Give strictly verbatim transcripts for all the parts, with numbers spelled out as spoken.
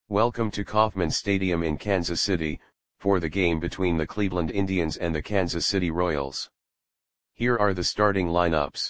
Welcome to Kauffman Stadium in Kansas City, for the game between the Cleveland Indians and the Kansas City Royals. Here are the starting lineups.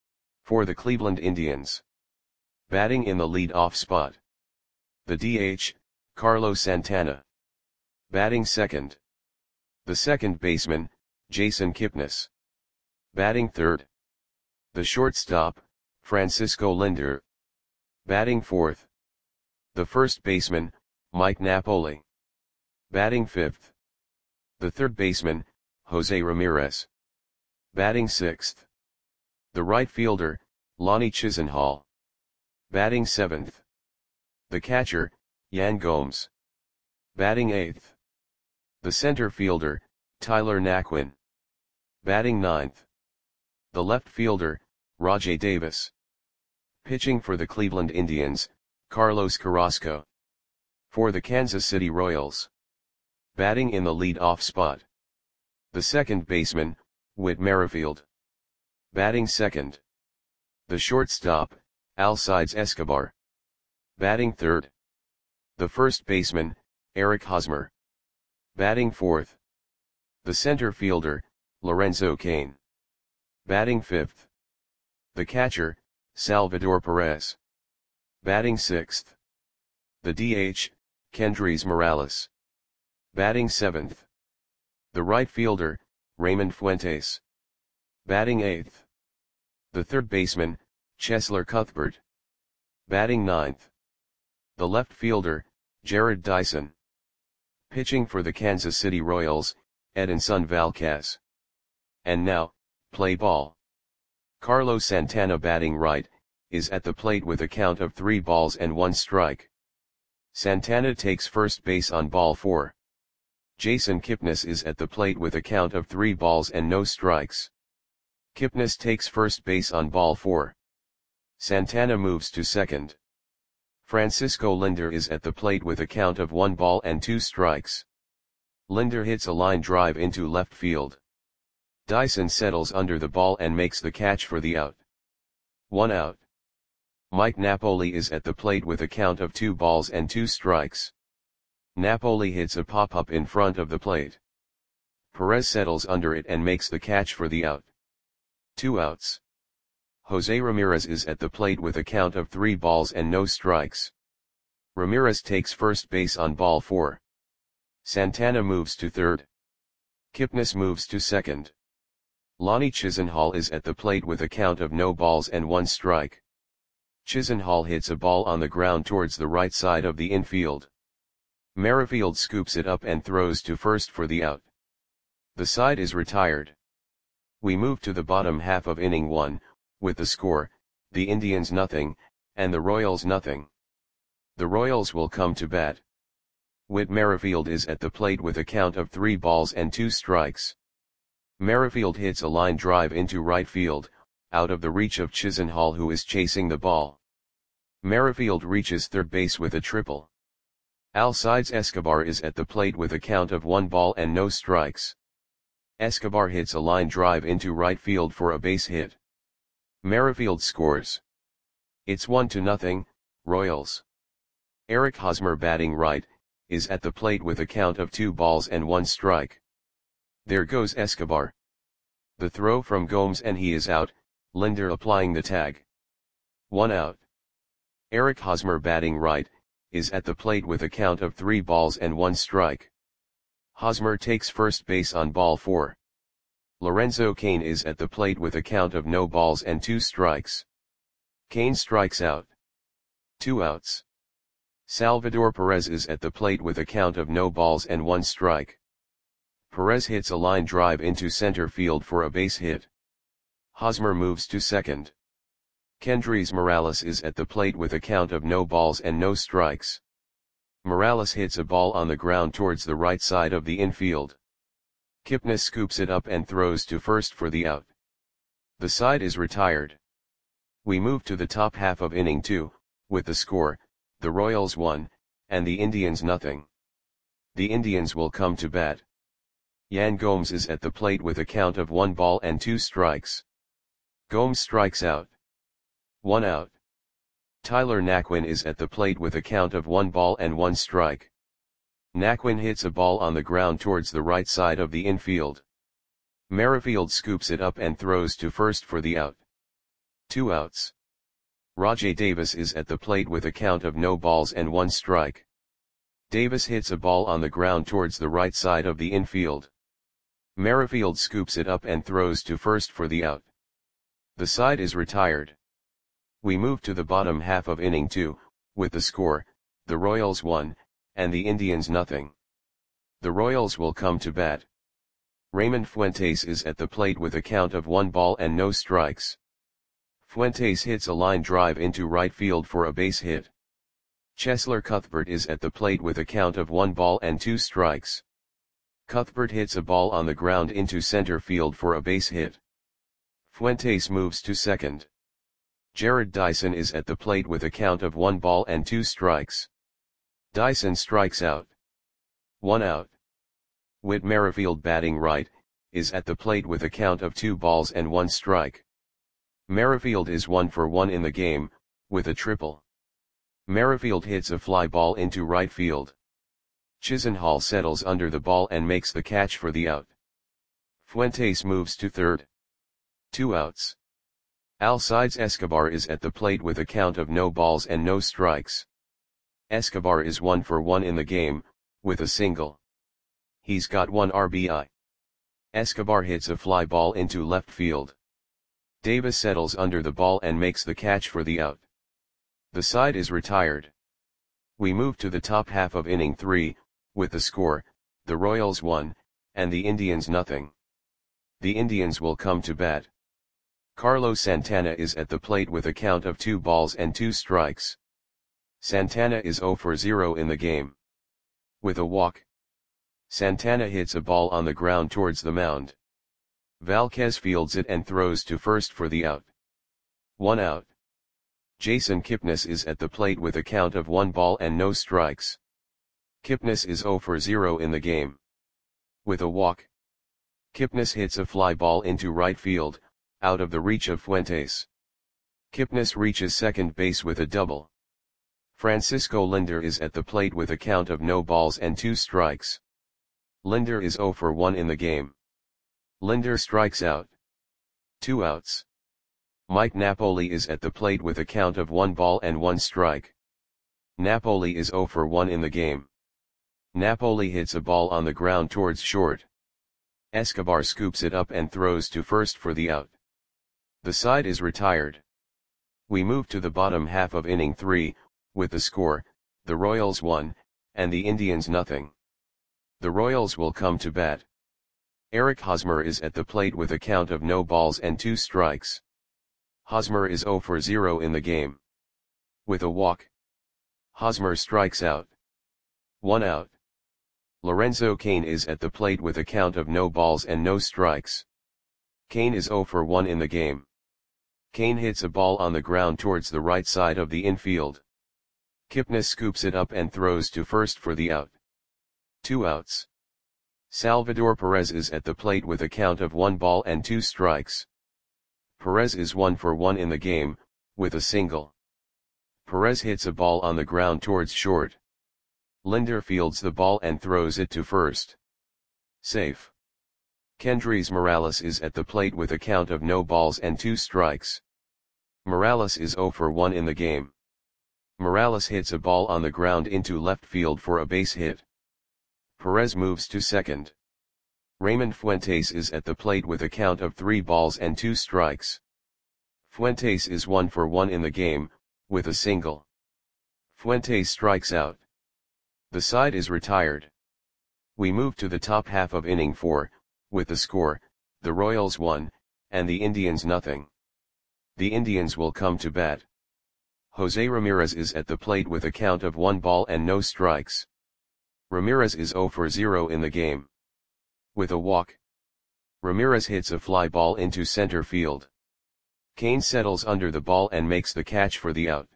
For the Cleveland Indians. Batting in the lead-off spot. The D H, Carlos Santana. Batting second. The second baseman, Jason Kipnis. Batting third. The shortstop, Francisco Lindor. Batting fourth. The first baseman, Mike Napoli. Batting fifth. The third baseman, Jose Ramirez. Batting sixth. The right fielder, Lonnie Chisenhall. Batting seventh. The catcher, Yan Gomes. Batting eighth. The center fielder, Tyler Naquin. Batting ninth. The left fielder, Rajai Davis. Pitching for the Cleveland Indians, Carlos Carrasco. For the Kansas City Royals. Batting in the lead-off spot. The second baseman, Whit Merrifield. Batting second. The shortstop, Alcides Escobar. Batting third. The first baseman, Eric Hosmer. Batting fourth. The center fielder, Lorenzo Cain. Batting fifth. The catcher, Salvador Perez. Batting sixth. The D H, Kendrys Morales. Batting seventh. The right fielder, Raymond Fuentes. Batting eighth. The third baseman, Cheslor Cuthbert. Batting ninth. The left fielder, Jarrod Dyson. Pitching for the Kansas City Royals, Edinson Valquez. And now, play ball. Carlos Santana batting right, is at the plate with a count of three balls and one strike. Santana takes first base on ball four. Jason Kipnis is at the plate with a count of three balls and no strikes. Kipnis takes first base on ball four. Santana moves to second. Francisco Lindor is at the plate with a count of one ball and two strikes. Lindor hits a line drive into left field. Dyson settles under the ball and makes the catch for the out. One out. Mike Napoli is at the plate with a count of two balls and two strikes. Napoli hits a pop-up in front of the plate. Perez settles under it and makes the catch for the out. Two outs. Jose Ramirez is at the plate with a count of three balls and no strikes. Ramirez takes first base on ball four. Santana moves to third. Kipnis moves to second. Lonnie Chisenhall is at the plate with a count of no balls and one strike. Chisenhall hits a ball on the ground towards the right side of the infield. Merrifield scoops it up and throws to first for the out. The side is retired. We move to the bottom half of inning one, with the score, the Indians nothing, and the Royals nothing. The Royals will come to bat. Whit Merrifield is at the plate with a count of three balls and two strikes. Merrifield hits a line drive into right field, out of the reach of Chisenhall, who is chasing the ball. Merrifield reaches third base with a triple. Alcides Escobar is at the plate with a count of one ball and no strikes. Escobar hits a line drive into right field for a base hit. Merrifield scores. It's one to nothing, Royals. Eric Hosmer batting right, is at the plate with a count of two balls and one strike. There goes Escobar. The throw from Gomes and he is out, Lindor applying the tag. One out. Eric Hosmer batting right, is at the plate with a count of three balls and one strike. Hosmer takes first base on ball four. Lorenzo Cain is at the plate with a count of no balls and two strikes. Cain strikes out. Two outs. Salvador Perez is at the plate with a count of no balls and one strike. Perez hits a line drive into center field for a base hit. Hosmer moves to second. Kendrys Morales is at the plate with a count of no balls and no strikes. Morales hits a ball on the ground towards the right side of the infield. Kipnis scoops it up and throws to first for the out. The side is retired. We move to the top half of inning two, with the score, the Royals one, and the Indians nothing. The Indians will come to bat. Yan Gomes is at the plate with a count of one ball and two strikes. Gomes strikes out. One out. Tyler Naquin is at the plate with a count of one ball and one strike. Naquin hits a ball on the ground towards the right side of the infield. Merrifield scoops it up and throws to first for the out. Two outs. Rajai Davis is at the plate with a count of no balls and one strike. Davis hits a ball on the ground towards the right side of the infield. Merrifield scoops it up and throws to first for the out. The side is retired. We move to the bottom half of inning two, with the score, the Royals one, and the Indians nothing. The Royals will come to bat. Raymond Fuentes is at the plate with a count of one ball and no strikes. Fuentes hits a line drive into right field for a base hit. Cheslor Cuthbert is at the plate with a count of one ball and two strikes. Cuthbert hits a ball on the ground into center field for a base hit. Fuentes moves to second. Jared Dyson is at the plate with a count of one ball and two strikes. Dyson strikes out. One out. Whit Merrifield, batting right, is at the plate with a count of two balls and one strike. Merrifield is one for one in the game, with a triple. Merrifield hits a fly ball into right field. Chisenhall settles under the ball and makes the catch for the out. Fuentes moves to third. Two outs. Alcides Escobar is at the plate with a count of no balls and no strikes. Escobar is one for one in the game, with a single. He's got one R B I. Escobar hits a fly ball into left field. Davis settles under the ball and makes the catch for the out. The side is retired. We move to the top half of inning three, with the score, the Royals one, and the Indians nothing. The Indians will come to bat. Carlos Santana is at the plate with a count of two balls and two strikes. Santana is zero for zero in the game. With a walk. Santana hits a ball on the ground towards the mound. Valquez fields it and throws to first for the out. One out. Jason Kipnis is at the plate with a count of one ball and no strikes. Kipnis is zero for zero in the game. With a walk. Kipnis hits a fly ball into right field, out of the reach of Fuentes. Kipnis reaches second base with a double. Francisco Lindor is at the plate with a count of no balls and two strikes. Lindor is zero for one in the game. Lindor strikes out. Two outs. Mike Napoli is at the plate with a count of one ball and one strike. Napoli is zero for one in the game. Napoli hits a ball on the ground towards short. Escobar scoops it up and throws to first for the out. The side is retired. We move to the bottom half of inning three, with the score, the Royals one, and the Indians nothing. The Royals will come to bat. Eric Hosmer is at the plate with a count of no balls and two strikes. Hosmer is zero for zero in the game. With a walk. Hosmer strikes out. One out. Lorenzo Cain is at the plate with a count of no balls and no strikes. Cain is zero for one in the game. Cain hits a ball on the ground towards the right side of the infield. Kipnis scoops it up and throws to first for the out. Two outs. Salvador Perez is at the plate with a count of one ball and two strikes. Perez is one for one in the game, with a single. Perez hits a ball on the ground towards short. Lindor fields the ball and throws it to first. Safe. Kendrys Morales is at the plate with a count of no balls and two strikes. Morales is zero for one in the game. Morales hits a ball on the ground into left field for a base hit. Perez moves to second. Raymond Fuentes is at the plate with a count of three balls and two strikes. Fuentes is one for one in the game, with a single. Fuentes strikes out. The side is retired. We move to the top half of inning four, with the score, the Royals one, and the Indians nothing. The Indians will come to bat. Jose Ramirez is at the plate with a count of one ball and no strikes. Ramirez is zero for zero in the game. With a walk. Ramirez hits a fly ball into center field. Cain settles under the ball and makes the catch for the out.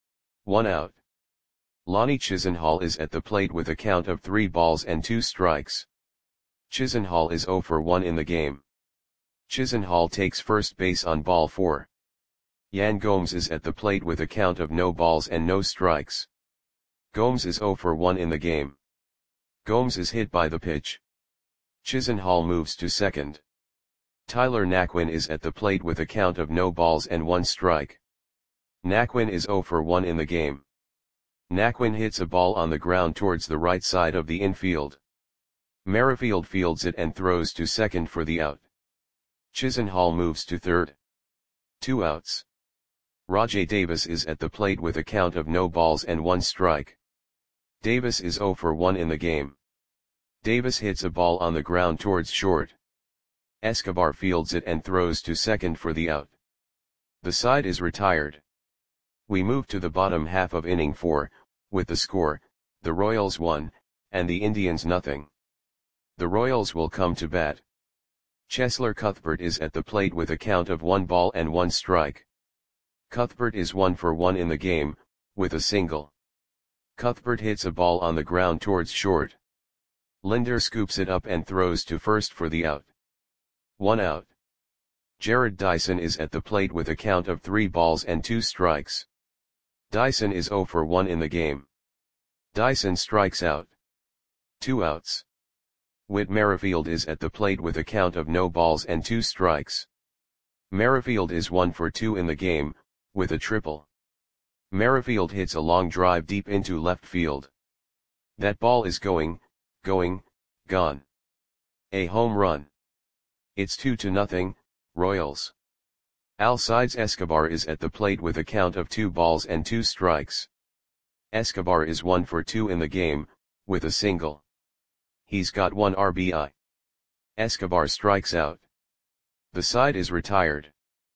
One out. Lonnie Chisenhall is at the plate with a count of three balls and two strikes. Chisenhall is zero for one in the game. Chisenhall takes first base on ball four. Yan Gomes is at the plate with a count of no balls and no strikes. Gomes is zero for one in the game. Gomes is hit by the pitch. Chisenhall moves to second. Tyler Naquin is at the plate with a count of no balls and one strike. Naquin is zero for one in the game. Naquin hits a ball on the ground towards the right side of the infield. Merrifield fields it and throws to second for the out. Chisenhall moves to third. Two outs. Rajay Davis is at the plate with a count of no balls and one strike. Davis is zero for one in the game. Davis hits a ball on the ground towards short. Escobar fields it and throws to second for the out. The side is retired. We move to the bottom half of inning four, with the score, the Royals one, and the Indians nothing. The Royals will come to bat. Cheslor Cuthbert is at the plate with a count of one ball and one strike. Cuthbert is one for one in the game, with a single. Cuthbert hits a ball on the ground towards short. Linder scoops it up and throws to first for the out. One out. Jared Dyson is at the plate with a count of three balls and two strikes. Dyson is zero for one in the game. Dyson strikes out. Two outs. Whit Merrifield is at the plate with a count of no balls and two strikes. Merrifield is one for two in the game, with a triple. Merrifield hits a long drive deep into left field. That ball is going, going, gone. A home run. It's two to nothing, Royals. Alcides Escobar is at the plate with a count of two balls and two strikes. Escobar is one for two in the game, with a single. He's got one R B I. Escobar strikes out. The side is retired.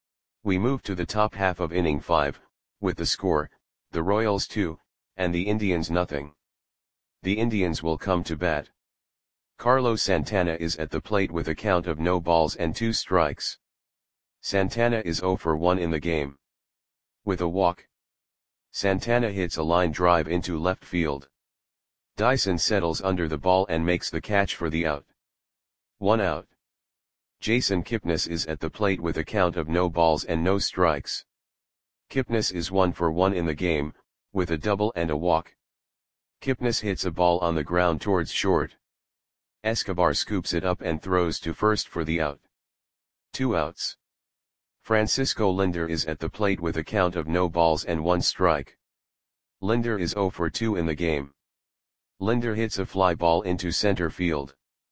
We move to the top half of inning five, with the score, the Royals two, and the Indians nothing. The Indians will come to bat. Carlos Santana is at the plate with a count of no balls and two strikes. Santana is zero for one in the game. With a walk. Santana hits a line drive into left field. Dyson settles under the ball and makes the catch for the out. One out. Jason Kipnis is at the plate with a count of no balls and no strikes. Kipnis is one for one in the game, with a double and a walk. Kipnis hits a ball on the ground towards short. Escobar scoops it up and throws to first for the out. Two outs. Francisco Linder is at the plate with a count of no balls and one strike. Linder is zero for two in the game. Linder hits a fly ball into center field.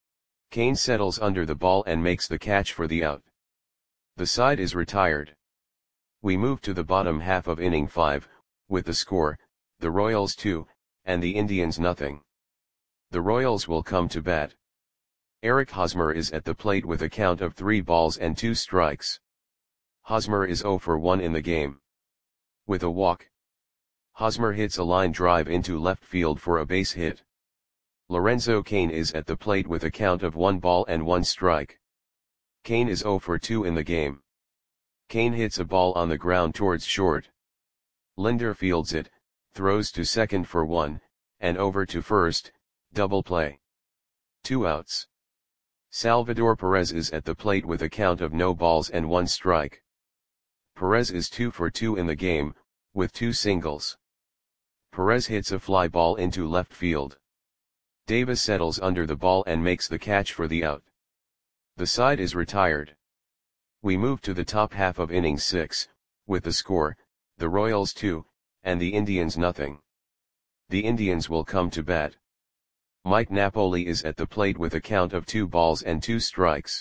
Kane settles under the ball and makes the catch for the out. The side is retired. We move to the bottom half of inning five, with the score, the Royals two, and the Indians nothing. The Royals will come to bat. Eric Hosmer is at the plate with a count of three balls and two strikes. Hosmer is zero for one in the game. With a walk. Hosmer hits a line drive into left field for a base hit. Lorenzo Cain is at the plate with a count of one ball and one strike. Cain is zero for two in the game. Cain hits a ball on the ground towards short. Linder fields it, throws to second for one, and over to first, double play. Two outs. Salvador Perez is at the plate with a count of no balls and one strike. Perez is two for two in the game, with two singles. Perez hits a fly ball into left field. Davis settles under the ball and makes the catch for the out. The side is retired. We move to the top half of inning six, with the score, the Royals two, and the Indians nothing. The Indians will come to bat. Mike Napoli is at the plate with a count of two balls and two strikes.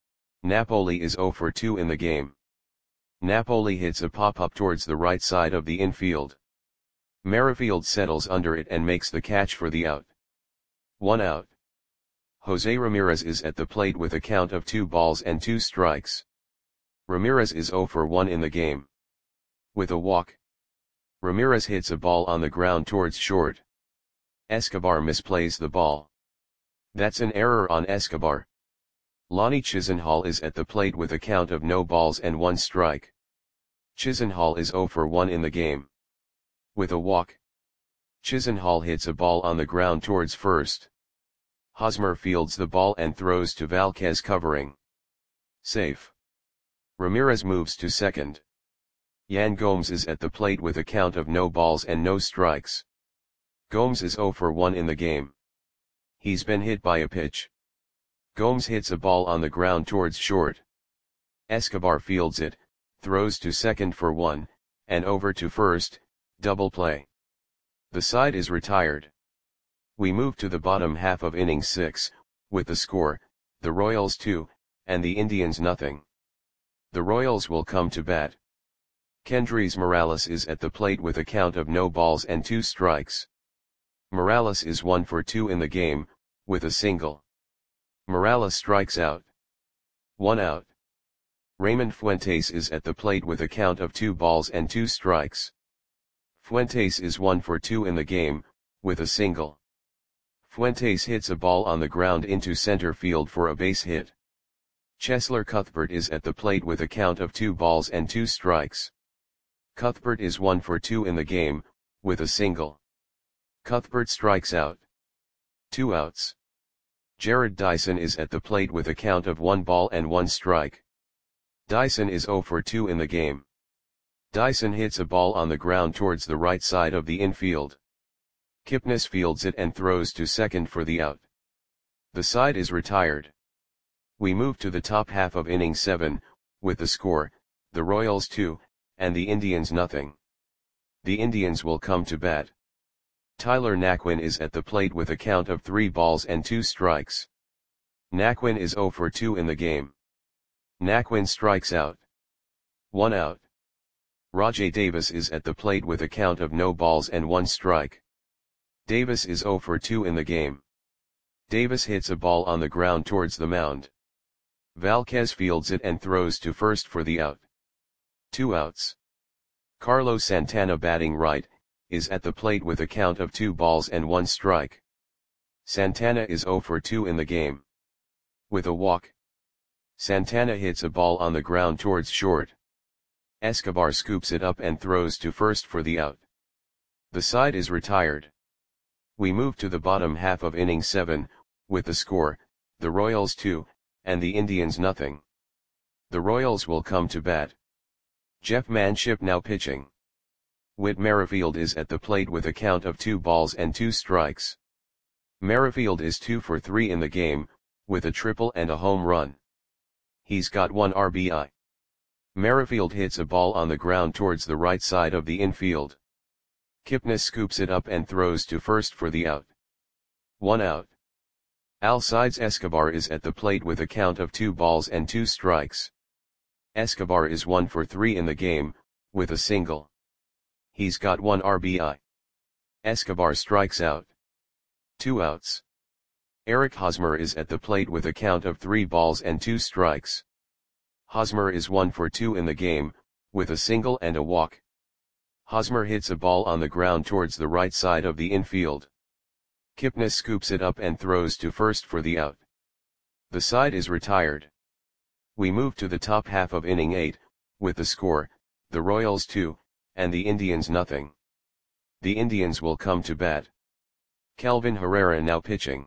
Napoli is zero for two in the game. Napoli hits a pop-up towards the right side of the infield. Merrifield settles under it and makes the catch for the out. One out. Jose Ramirez is at the plate with a count of two balls and two strikes. Ramirez is zero for one in the game. With a walk. Ramirez hits a ball on the ground towards short. Escobar misplays the ball. That's an error on Escobar. Lonnie Chisenhall is at the plate with a count of no balls and one strike. Chisenhall is zero for one in the game. With a walk. Chisenhall hits a ball on the ground towards first. Hosmer fields the ball and throws to Valquez covering. Safe. Ramirez moves to second. Yan Gomes is at the plate with a count of no balls and no strikes. Gomes is zero for one in the game. He's been hit by a pitch. Gomes hits a ball on the ground towards short. Escobar fields it, throws to second for one, and over to first, double play. The side is retired. We move to the bottom half of inning six, with the score, the Royals two, and the Indians nothing. The Royals will come to bat. Kendrys Morales is at the plate with a count of no balls and two strikes. Morales is one for two in the game, with a single. Morales strikes out. One out. Raymond Fuentes is at the plate with a count of two balls and two strikes. Fuentes is one for two in the game, with a single. Fuentes hits a ball on the ground into center field for a base hit. Cheslor Cuthbert is at the plate with a count of two balls and two strikes. Cuthbert is one for two in the game, with a single. Cuthbert strikes out. Two outs. Jared Dyson is at the plate with a count of one ball and one strike. Dyson is zero for two in the game. Dyson hits a ball on the ground towards the right side of the infield. Kipnis fields it and throws to second for the out. The side is retired. We move to the top half of inning seven, with the score, the Royals two, and the Indians nothing. The Indians will come to bat. Tyler Naquin is at the plate with a count of three balls and two strikes. Naquin is zero for two in the game. Naquin strikes out. One out. Rajai Davis is at the plate with a count of no balls and one strike. Davis is zero for two in the game. Davis hits a ball on the ground towards the mound. Valquez fields it and throws to first for the out. Two outs. Carlos Santana, batting right, is at the plate with a count of two balls and one strike. Santana is zero for two in the game. With a walk. Santana hits a ball on the ground towards short. Escobar scoops it up and throws to first for the out. The side is retired. We move to the bottom half of inning seven, with the score, the Royals two, and the Indians nothing. The Royals will come to bat. Jeff Manship now pitching. Whit Merrifield is at the plate with a count of two balls and two strikes. Merrifield is two for three in the game, with a triple and a home run. He's got one R B I. Merrifield hits a ball on the ground towards the right side of the infield. Kipnis scoops it up and throws to first for the out. One out. Alcides Escobar is at the plate with a count of two balls and two strikes. Escobar is one for three in the game, with a single. He's got one R B I. Escobar strikes out. Two outs. Eric Hosmer is at the plate with a count of three balls and two strikes. Hosmer is one for two in the game, with a single and a walk. Hosmer hits a ball on the ground towards the right side of the infield. Kipnis scoops it up and throws to first for the out. The side is retired. We move to the top half of inning eight, with the score, the Royals two, and the Indians nothing. The Indians will come to bat. Kelvin Herrera now pitching.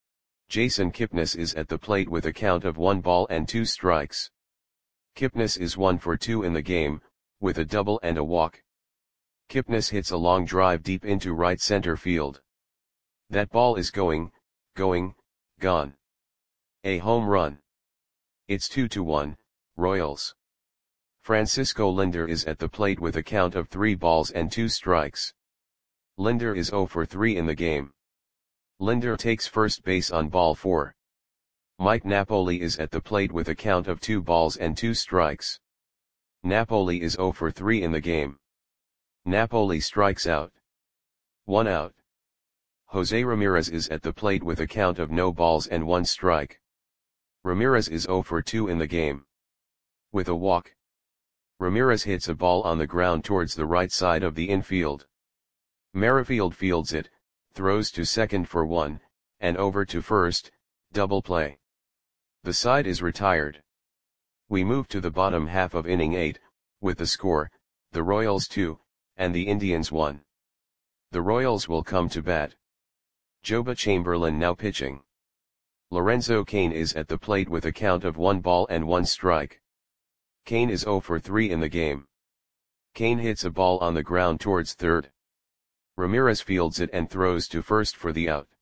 Jason Kipnis is at the plate with a count of one ball and two strikes. Kipnis is one for two in the game, with a double and a walk. Kipnis hits a long drive deep into right center field. That ball is going, going, gone. A home run. It's two to one, Royals. Francisco Lindor is at the plate with a count of three balls and two strikes. Lindor is zero for three in the game. Lindor takes first base on ball four. Mike Napoli is at the plate with a count of two balls and two strikes. Napoli is zero for three in the game. Napoli strikes out. One out. Jose Ramirez is at the plate with a count of no balls and one strike. Ramirez is zero for two in the game. With a walk. Ramirez hits a ball on the ground towards the right side of the infield. Merrifield fields it, throws to second for one, and over to first, double play. The side is retired. We move to the bottom half of inning eight, with the score, the Royals two, and the Indians one. The Royals will come to bat. Joba Chamberlain now pitching. Lorenzo Cain is at the plate with a count of one ball and one strike. Cain is zero for three in the game. Kane hits a ball on the ground towards third. Ramirez fields it and throws to first for the out.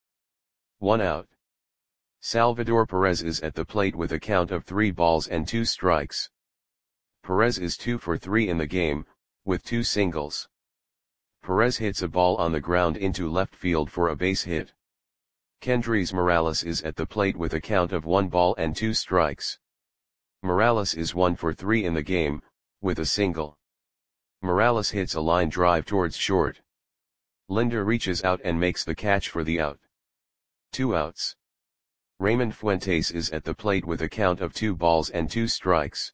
One out. Salvador Perez is at the plate with a count of three balls and two strikes. Perez is two for three in the game, with two singles. Perez hits a ball on the ground into left field for a base hit. Kendrys Morales is at the plate with a count of one ball and two strikes. Morales is one for three in the game, with a single. Morales hits a line drive towards short. Linda reaches out and makes the catch for the out. Two outs. Raymond Fuentes is at the plate with a count of two balls and two strikes.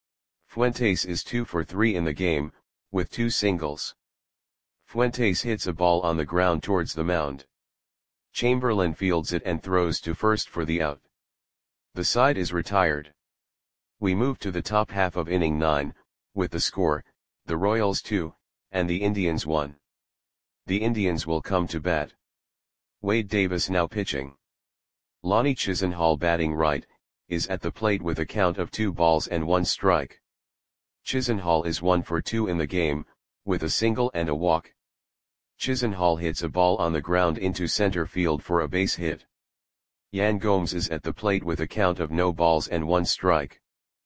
Fuentes is two for three in the game, with two singles. Fuentes hits a ball on the ground towards the mound. Chamberlain fields it and throws to first for the out. The side is retired. We move to the top half of inning nine, with the score, the Royals two, and the Indians one. The Indians will come to bat. Wade Davis now pitching. Lonnie Chisenhall batting right, is at the plate with a count of two balls and one strike. Chisenhall is one for two in the game, with a single and a walk. Chisenhall hits a ball on the ground into center field for a base hit. Yan Gomes is at the plate with a count of no balls and one strike.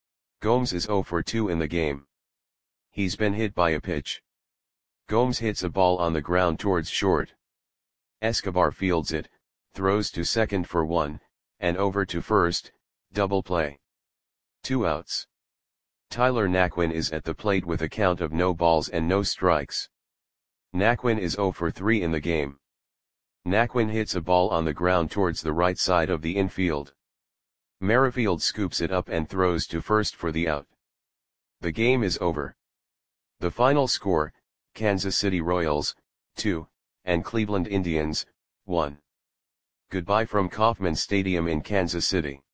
Gomes is zero for two in the game. He's been hit by a pitch. Gomes hits a ball on the ground towards short. Escobar fields it, throws to second for one, and over to first, double play. Two outs. Tyler Naquin is at the plate with a count of no balls and no strikes. Naquin is zero for three in the game. Naquin hits a ball on the ground towards the right side of the infield. Merrifield scoops it up and throws to first for the out. The game is over. The final score, Kansas City Royals, two, and Cleveland Indians, one. Goodbye from Kauffman Stadium in Kansas City.